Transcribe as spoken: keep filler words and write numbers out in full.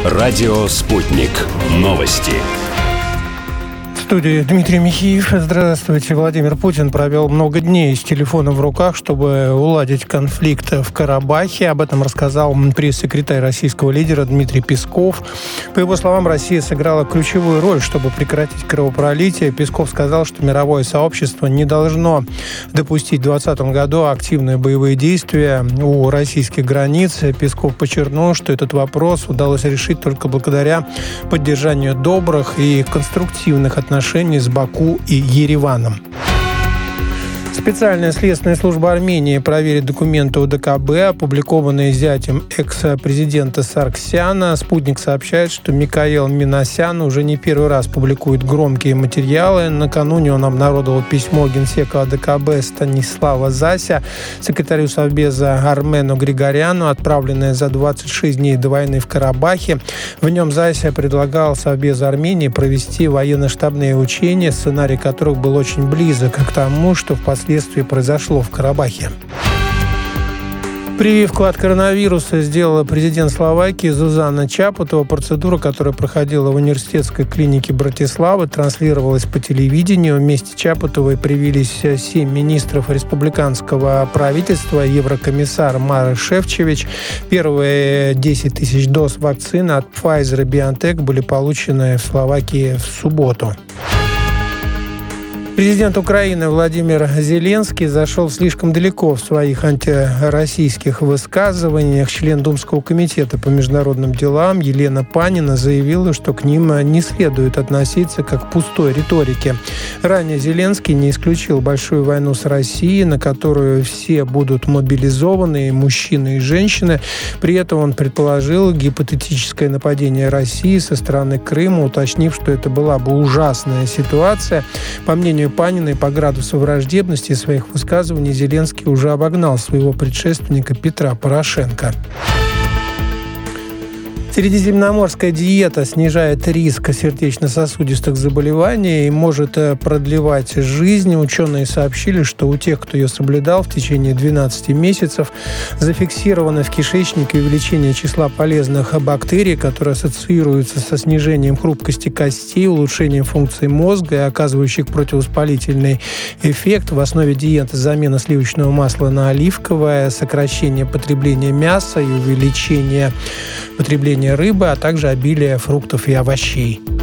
Радио «Спутник». Новости. В студии Дмитрий Михеев. Здравствуйте. Владимир Путин провел много дней с телефоном в руках, чтобы уладить конфликт в Карабахе. Об этом рассказал пресс-секретарь российского лидера Дмитрий Песков. По его словам, Россия сыграла ключевую роль, чтобы прекратить кровопролитие. Песков сказал, что мировое сообщество не должно допустить в двадцатом году активные боевые действия у российских границ. Песков подчеркнул, что этот вопрос удалось решить только благодаря поддержанию добрых и конструктивных отношений отношений с Баку и Ереваном. Специальная следственная служба Армении проверит документы о ДКБ, опубликованные зятем экс-президента Сарксяна. «Спутник» сообщает, что Микаэл Минасян уже не первый раз публикует громкие материалы. Накануне он обнародовал письмо генсека АДКБ Станислава Зася секретарю Совбеза Армену Григоряну, отправленное за двадцать шесть дней до войны в Карабахе. В нем Зася предлагал Совбезу Армении провести военно-штабные учения, сценарий которых был очень близок к тому, что впоследствии произошло в Карабахе. Прививку от коронавируса сделала президент Словакии Зузана Чапутова. Процедура, которая проходила в университетской клинике Братиславы, транслировалась по телевидению. Вместе Чапутовой привились семь министров республиканского правительства, еврокомиссар Мараш Шефчович. Первые десять тысяч доз вакцины от Pfizer и BioNTech были получены в Словакии в субботу. Президент Украины Владимир Зеленский зашел слишком далеко в своих антироссийских высказываниях. Член Думского комитета по международным делам Елена Панина заявила, что к ним не следует относиться как к пустой риторике. Ранее Зеленский не исключил большую войну с Россией, на которую все будут мобилизованы, и мужчины, и женщины. При этом он предположил гипотетическое нападение России со стороны Крыма, уточнив, что это была бы ужасная ситуация. По мнению Паниной, по градусу враждебности своих высказываний Зеленский уже обогнал своего предшественника Петра Порошенко. Средиземноморская диета снижает риск сердечно-сосудистых заболеваний и может продлевать жизнь. Ученые сообщили, что у тех, кто ее соблюдал в течение двенадцати месяцев, зафиксировано в кишечнике увеличение числа полезных бактерий, которые ассоциируются со снижением хрупкости костей, улучшением функций мозга и оказывающих противовоспалительный эффект. В основе диеты замена сливочного масла на оливковое, сокращение потребления мяса и увеличение потребления рыбы, а также обилие фруктов и овощей.